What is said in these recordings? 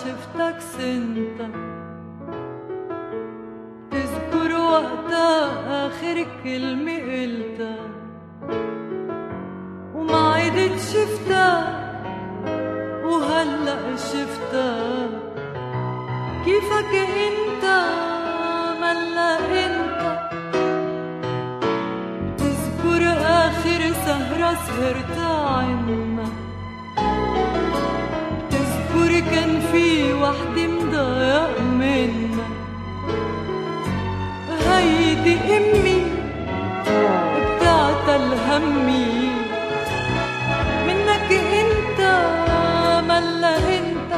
شفتك سنتا، تذكر وقتها آخر كلمة قلتها وما عدت شفتها، وهلأ شفتها كيفك انت ملا انت. تذكر آخر سهرة سهرتها عنا، تذكر كان في وحدة مضايق منا، هيدي امي بتعتل همي منك انت ملا انت.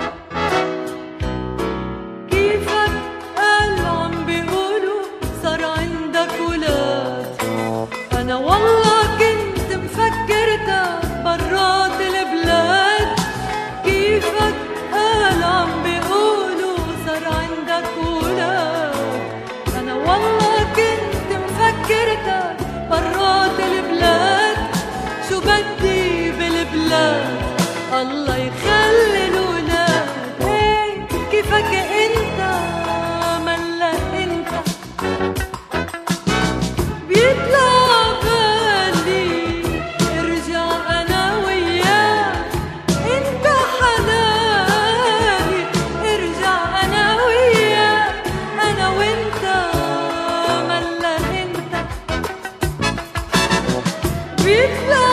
كيفك قال عم بيقولوا صار عندك ولاد، انا والله كنت مفكرتك برات البلاد. كيفك قال عم بيقولوا صار عندك ولاد، انا والله كنت مفكرتك برات البلاد. شو بدي بالبلاد الله يخلي الولاد. هي كيفك انت ملا انت. بيطلع بالي ارجع انا وياك، انت حلالي ارجع انا وياك، انا وانت ملا انت. بيطلع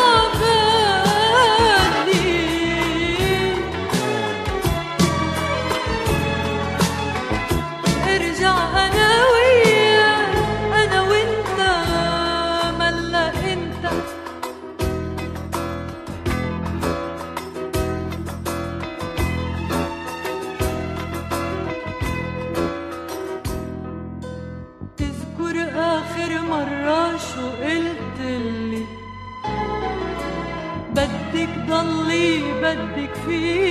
آخر مرة شو قلتلي؟ بدك ضلي بدك في